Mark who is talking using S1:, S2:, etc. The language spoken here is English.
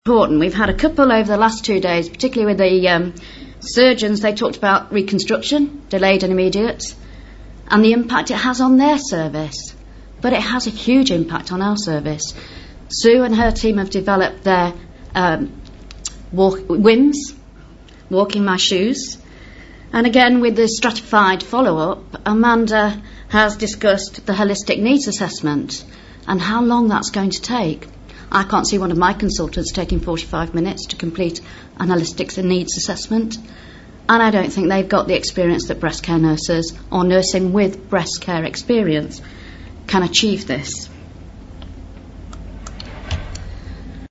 S1: important. We've had a couple over the last 2 days, particularly with the surgeons. They talked about reconstruction, delayed and immediate, and the impact it has on their service. But it has a huge impact on our service. Sue and her team have developed their WIMS, Walking My Shoes. And again, with the stratified follow-up, Amanda has discussed the holistic needs assessment and how long that's going to take. I can't see one of my consultants taking 45 minutes to complete an holistic needs assessment. And I don't think they've got the experience that breast care nurses or nursing with breast care experience can achieve this.